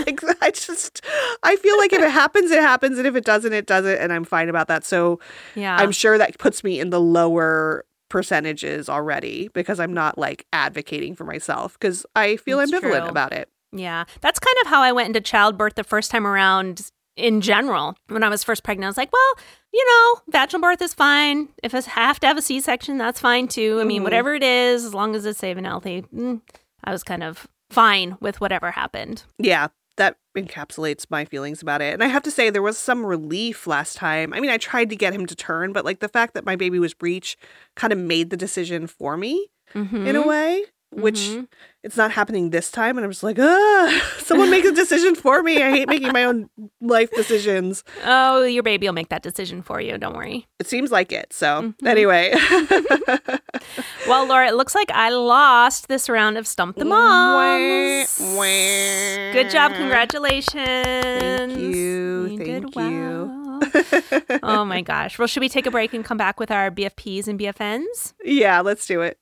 I feel like if it happens, it happens. And if it doesn't, it doesn't. And I'm fine about that. So Yeah. I'm sure that puts me in the lower percentages already, because I'm not advocating for myself, because I feel That's ambivalent true. about it. Yeah, that's kind of how I went into childbirth the first time around in general. When I was first pregnant, I was like, well, vaginal birth is fine. If I have to have a C-section, that's fine too. I mean, whatever it is, as long as it's safe and healthy, I was kind of fine with whatever happened. Yeah, that encapsulates my feelings about it. And I have to say, there was some relief last time. I mean, I tried to get him to turn, but the fact that my baby was breech kind of made the decision for me in a way, which it's not happening this time. And I was like, someone make a decision for me. I hate making my own life decisions. Oh, your baby will make that decision for you. Don't worry. It seems like it. So anyway. Well, Laura, it looks like I lost this round of Stump the Moms. Good job. Congratulations. Thank you. You Thank did you. well. Oh, my gosh. Well, should we take a break and come back with our BFPs and BFNs? Yeah, let's do it.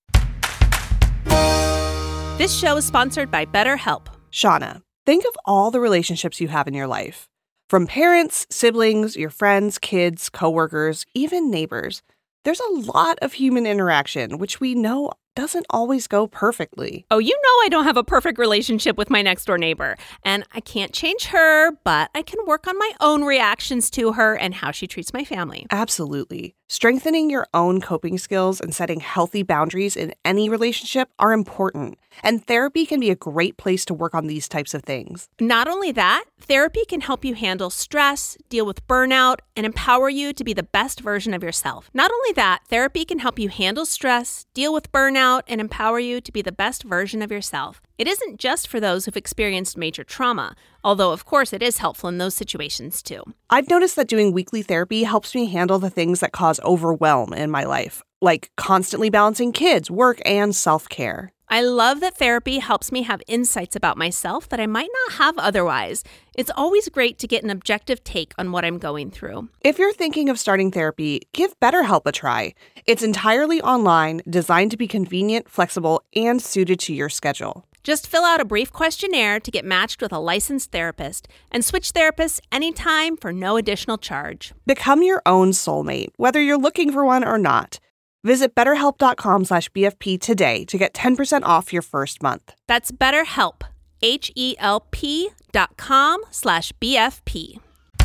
This show is sponsored by BetterHelp. Shauna, think of all the relationships you have in your life. From parents, siblings, your friends, kids, coworkers, even neighbors. There's a lot of human interaction, which we know doesn't always go perfectly. Oh, you know I don't have a perfect relationship with my next door neighbor. And I can't change her, but I can work on my own reactions to her and how she treats my family. Absolutely. Strengthening your own coping skills and setting healthy boundaries in any relationship are important. And therapy can be a great place to work on these types of things. Not only that, therapy can help you handle stress, deal with burnout, and empower you to be the best version of yourself. Not only that, therapy can help you handle stress, deal with burnout, and empower you to be the best version of yourself. It isn't just for those who've experienced major trauma, although of course it is helpful in those situations too. I've noticed that doing weekly therapy helps me handle the things that cause overwhelm in my life, like constantly balancing kids, work, and self-care. I love that therapy helps me have insights about myself that I might not have otherwise. It's always great to get an objective take on what I'm going through. If you're thinking of starting therapy, give BetterHelp a try. It's entirely online, designed to be convenient, flexible, and suited to your schedule. Just fill out a brief questionnaire to get matched with a licensed therapist and switch therapists anytime for no additional charge. Become your own soulmate, whether you're looking for one or not. Visit BetterHelp.com/BFP today to get 10% off your first month. That's BetterHelp, HELP.com/BFP.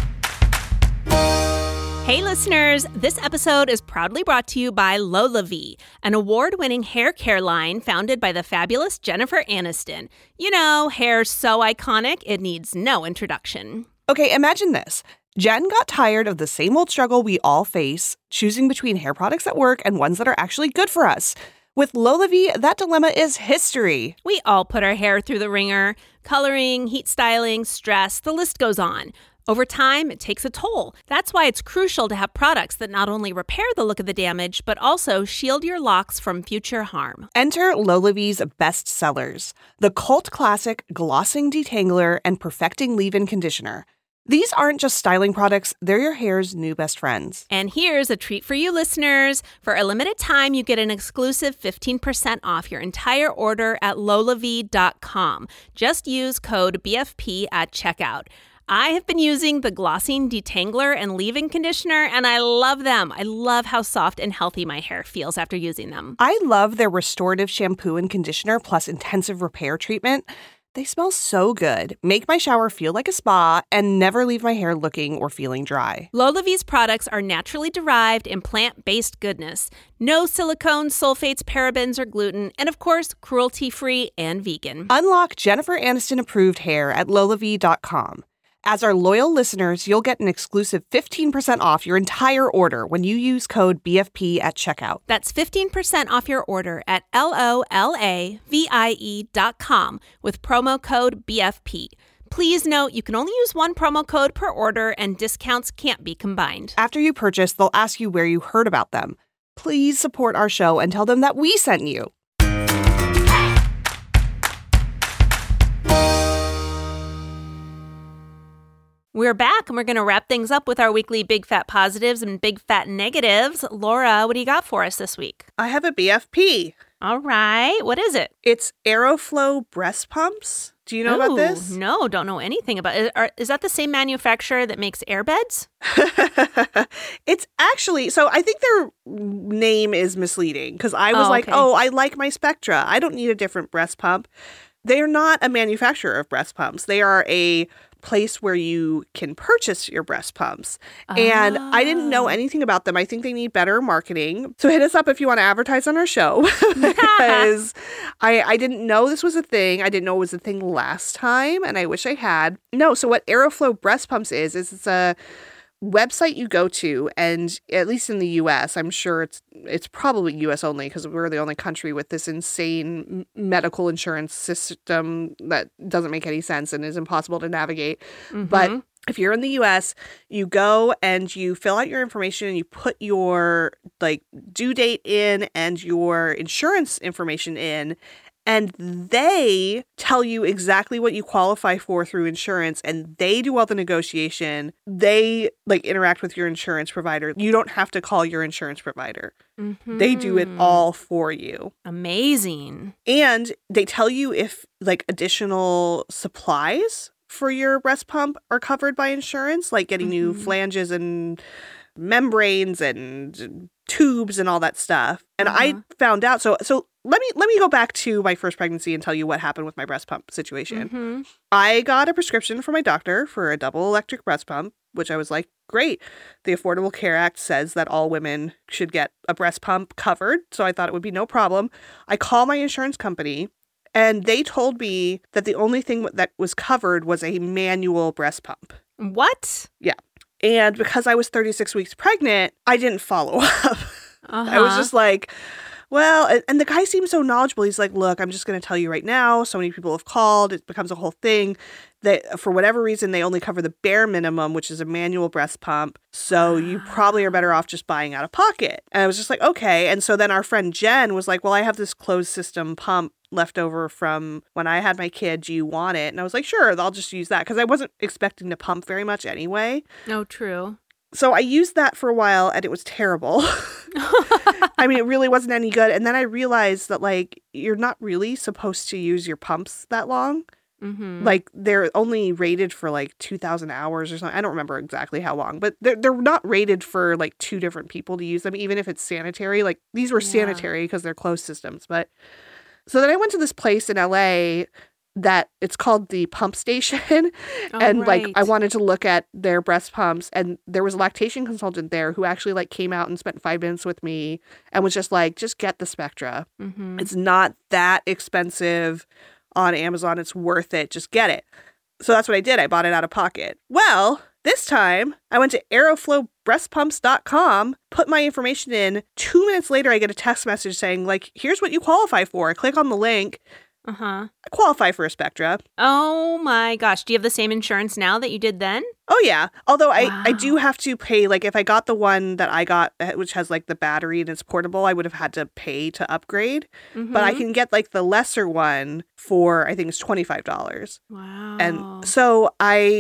Hey listeners, this episode is proudly brought to you by LolaVie, an award-winning hair care line founded by the fabulous Jennifer Aniston. You know, hair so iconic, it needs no introduction. Okay, imagine this. Jen got tired of the same old struggle we all face, choosing between hair products that work and ones that are actually good for us. With LolaVie, that dilemma is history. We all put our hair through the ringer. Coloring, heat styling, stress, the list goes on. Over time, it takes a toll. That's why it's crucial to have products that not only repair the look of the damage, but also shield your locks from future harm. Enter LolaVie's best sellers, the cult classic Glossing Detangler and Perfecting Leave-In Conditioner. These aren't just styling products, they're your hair's new best friends. And here's a treat for you listeners. For a limited time, you get an exclusive 15% off your entire order at LolaVie.com. Just use code BFP at checkout. I have been using the Glossing Detangler and Leave-In Conditioner, and I love them. I love how soft and healthy my hair feels after using them. I love their restorative shampoo and conditioner plus intensive repair treatment. They smell so good, make my shower feel like a spa, and never leave my hair looking or feeling dry. LolaVie's products are naturally derived and plant-based goodness. No silicones, sulfates, parabens, or gluten, and of course, cruelty-free and vegan. Unlock Jennifer Aniston-approved hair at LolaVie.com. As our loyal listeners, you'll get an exclusive 15% off your entire order when you use code BFP at checkout. That's 15% off your order at LOLAVIE.com with promo code BFP. Please note you can only use one promo code per order and discounts can't be combined. After you purchase, they'll ask you where you heard about them. Please support our show and tell them that we sent you. We're back, and we're going to wrap things up with our weekly Big Fat Positives and Big Fat Negatives. Laura, what do you got for us this week? I have a BFP. All right. What is it? It's Aeroflow breast pumps. Do you know about this? No, don't know anything about it. Is that the same manufacturer that makes airbeds? It's actually, so I think their name is misleading because I was okay. I like my Spectra. I don't need a different breast pump. They are not a manufacturer of breast pumps. They are a place where you can purchase your breast pumps. And I didn't know anything about them. I think they need better marketing. So hit us up if you want to advertise on our show because I didn't know this was a thing. I didn't know it was a thing last time and I wish I had. No, so what Aeroflow breast pumps is it's a website you go to, and at least in the US, I'm sure it's probably US only because we're the only country with this insane medical insurance system that doesn't make any sense and is impossible to navigate. Mm-hmm. But if you're in the US, you go and you fill out your information and you put your due date in and your insurance information in. And they tell you exactly what you qualify for through insurance, and they do all the negotiation. They interact with your insurance provider. You don't have to call your insurance provider. Mm-hmm. They do it all for you. Amazing. And they tell you if additional supplies for your breast pump are covered by insurance, like getting new flanges and membranes and tubes and all that stuff. And I found out, so let me go back to my first pregnancy and tell you what happened with my breast pump situation. Mm-hmm. I got a prescription from my doctor for a double electric breast pump, which I was like, great. The Affordable Care Act says that all women should get a breast pump covered, so I thought it would be no problem. I call my insurance company, and they told me that the only thing that was covered was a manual breast pump. What? Yeah. And because I was 36 weeks pregnant, I didn't follow up. I was just like, well, and the guy seemed so knowledgeable. He's like, look, I'm just going to tell you right now. So many people have called. It becomes a whole thing. That for whatever reason, they only cover the bare minimum, which is a manual breast pump. So you probably are better off just buying out of pocket. And I was just like, okay. And so then our friend Jen was like, well, I have this closed system pump left over from when I had my kid. Do you want it? And I was like, sure, I'll just use that. Because I wasn't expecting to pump very much anyway. Oh, true. So I used that for a while and it was terrible. I mean, it really wasn't any good. And then I realized that, like, you're not really supposed to use your pumps that long. Mm-hmm. Like, they're only rated for like 2,000 hours or something. I don't remember exactly how long, but they're not rated for like 2 different people to use them, even if it's sanitary. Like, these were sanitary because they're closed systems. But so then I went to this place in LA that it's called the Pump Station. And like, I wanted to look at their breast pumps, and there was a lactation consultant there who actually like came out and spent 5 minutes with me and was just like, just get the Spectra. Mm-hmm. It's not that expensive on Amazon. It's worth it. Just get it. So that's what I did. I bought it out of pocket. Well, this time I went to aeroflowbreastpumps.com, put my information in. 2 minutes later, I get a text message saying, like, here's what you qualify for. Click on the link. Uh-huh. I qualify for a Spectra. Oh my gosh. Do you have the same insurance now that you did then? Oh, yeah. Although I do have to pay, like, if I got the one that I got, which has like the battery and it's portable, I would have had to pay to upgrade. Mm-hmm. But I can get like the lesser one for, I think it's $25. Wow. And so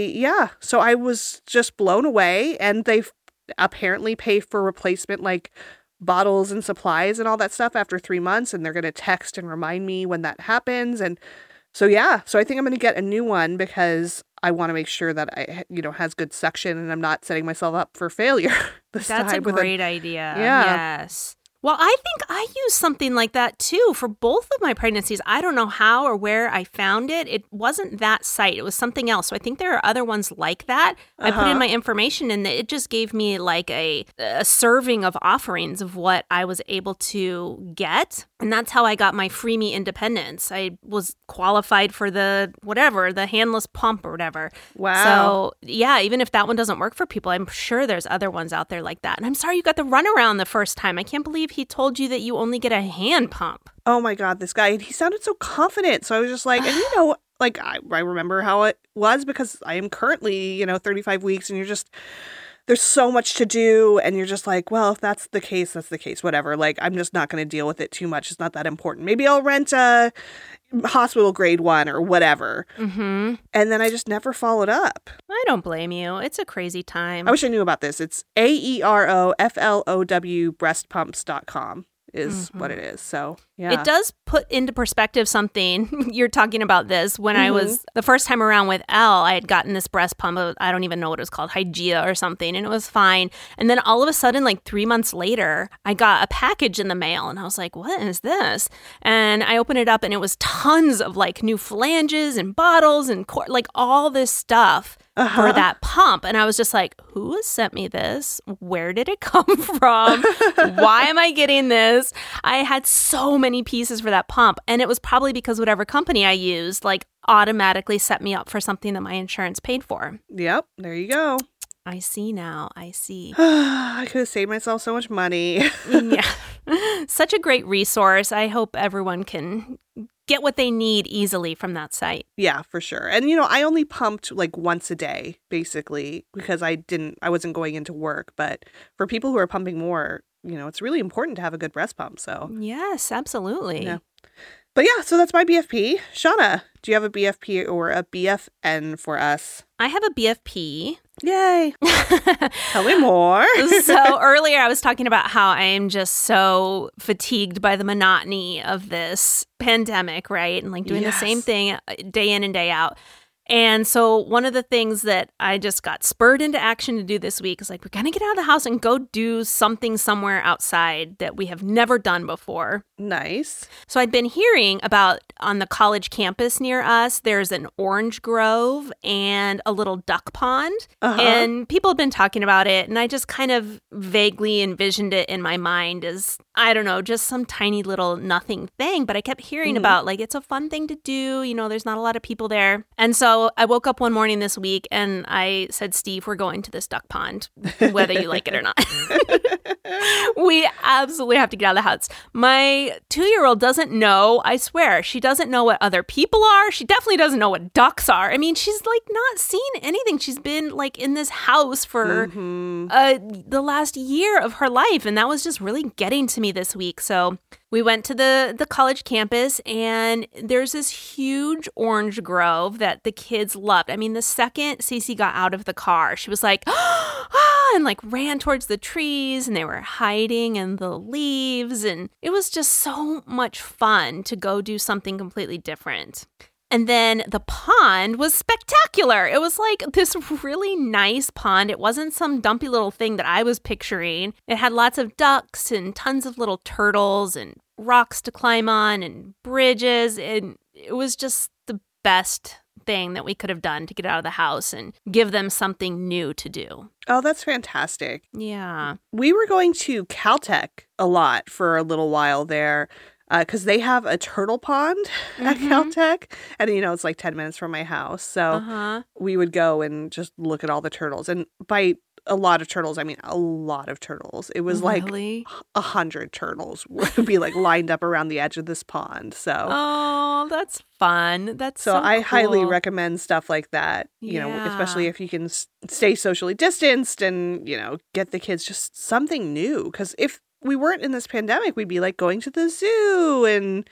I was just blown away, and they apparently pay for replacement, like, bottles and supplies and all that stuff after 3 months, and they're going to text and remind me when that happens. And so so I think I'm going to get a new one because I want to make sure that I has good suction and I'm not setting myself up for failure this time. That's a great idea. Yeah. Yes. Well, I think I used something like that too for both of my pregnancies. I don't know how or where I found it. It wasn't that site. It was something else. So I think there are other ones like that. I put in my information and it just gave me like a serving of offerings of what I was able to get. And that's how I got my Freemie Independence. I was qualified for the handless pump or whatever. Wow. So yeah, even if that one doesn't work for people, I'm sure there's other ones out there like that. And I'm sorry you got the runaround the first time. I can't believe he told you that you only get a hand pump. Oh my God, this guy, he sounded so confident. So I was just like, and like I remember how it was because I am currently, 35 weeks, and there's so much to do, and you're just like, well, if that's the case, that's the case, whatever. Like, I'm just not going to deal with it too much. It's not that important. Maybe I'll rent a hospital grade one or whatever. Mm-hmm. And then I just never followed up. I don't blame you. It's a crazy time. I wish I knew about this. It's AEROFLOW breastpumps.com is what it is. So, yeah. It does put into perspective something. You're talking about this. When I was the first time around with Elle, I had gotten this breast pump. I don't even know what it was called, Hygieia or something, and it was fine. And then all of a sudden, like 3 months later, I got a package in the mail, and I was like, what is this? And I opened it up, and it was tons of like new flanges and bottles and like all this stuff. For that pump. And I was just like, who has sent me this? Where did it come from? Why am I getting this? I had so many pieces for that pump. And it was probably because whatever company I used, like, automatically set me up for something that my insurance paid for. Yep. There you go. I see now. I see. I could have saved myself so much money. Yeah. Such a great resource. I hope everyone can get what they need easily from that site. Yeah, for sure. And, I only pumped like once a day, basically, because I wasn't going into work. But for people who are pumping more, it's really important to have a good breast pump. So, yes, absolutely. Yeah. But yeah, so that's my BFP. Shauna, do you have a BFP or a BFN for us? I have a BFP. Yay. Tell me more. So earlier I was talking about how I am just so fatigued by the monotony of this pandemic, right? And like doing the same thing day in and day out. And so one of the things that I just got spurred into action to do this week is like, we're going to get out of the house and go do something somewhere outside that we have never done before. Nice. So I'd been hearing about on the college campus near us, there's an orange grove and a little duck pond. And people have been talking about it. And I just kind of vaguely envisioned it in my mind as, I don't know, just some tiny little nothing thing. But I kept hearing about like, it's a fun thing to do. There's not a lot of people there. And so I woke up one morning this week and I said, Steve, we're going to this duck pond, whether you like it or not. We absolutely have to get out of the house. My 2-year-old doesn't know, I swear, she doesn't know what other people are. She definitely doesn't know what ducks are. I mean, she's like not seen anything. She's been like in this house for the last year of her life. And that was just really getting to me this week. So we went to the college campus and there's this huge orange grove that the kids loved. I mean, the second Cece got out of the car, she was like, run, like ran towards the trees, and they were hiding in the leaves. And it was just so much fun to go do something completely different. And then the pond was spectacular. It was like this really nice pond. It wasn't some dumpy little thing that I was picturing. It had lots of ducks and tons of little turtles and rocks to climb on and bridges. And it was just the best thing that we could have done to get out of the house and give them something new to do. Oh, that's fantastic. Yeah. We were going to Caltech a lot for a little while there. Because they have a turtle pond at Caltech. And, it's like 10 minutes from my house. So we would go and just look at all the turtles. And by a lot of turtles, I mean a lot of turtles. It was like 100 turtles would be like lined up around the edge of this pond. So oh, that's fun. That's so I cool. highly recommend stuff like that, especially if you can stay socially distanced and, get the kids just something new. Because if we weren't in this pandemic, we'd be like going to the zoo and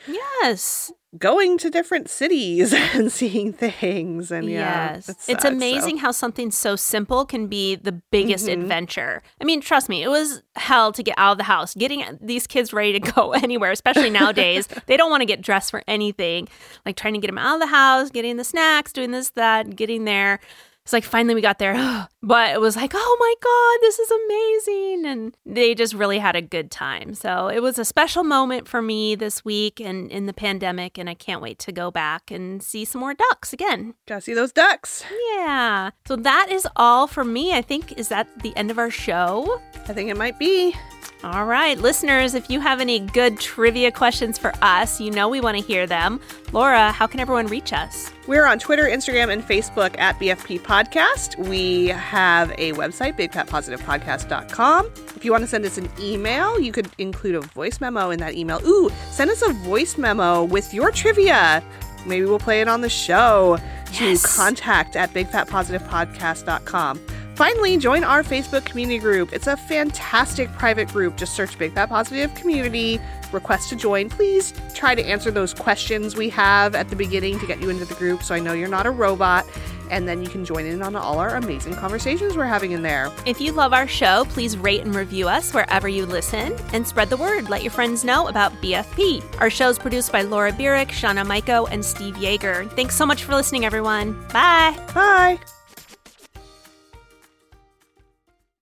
going to different cities and seeing things. And it's amazing how something so simple can be the biggest adventure. I mean, trust me, it was hell to get out of the house, getting these kids ready to go anywhere, especially nowadays. They don't want to get dressed for anything, like trying to get them out of the house, getting the snacks, doing this, that, getting there. It's like finally we got there, but it was like, oh my God, this is amazing. And they just really had a good time. So it was a special moment for me this week and in the pandemic. And I can't wait to go back and see some more ducks again. Gotta see those ducks. Yeah. So that is all for me. I think, is that the end of our show? I think it might be. All right, listeners, if you have any good trivia questions for us, we want to hear them. Laura, how can everyone reach us? We're on Twitter, Instagram, and Facebook at BFP Podcast. We have a website, bigfatpositivepodcast.com. If you want to send us an email, you could include a voice memo in that email. Ooh, send us a voice memo with your trivia. Maybe we'll play it on the show. To contact at bigfatpositivepodcast.com. Finally, join our Facebook community group. It's a fantastic private group. Just search Big Fat Positive Community, request to join. Please try to answer those questions we have at the beginning to get you into the group so I know you're not a robot. And then you can join in on all our amazing conversations we're having in there. If you love our show, please rate and review us wherever you listen and spread the word. Let your friends know about BFP. Our show is produced by Laura Burek, Shauna Maiko, and Steve Yeager. Thanks so much for listening, everyone. Bye. Bye.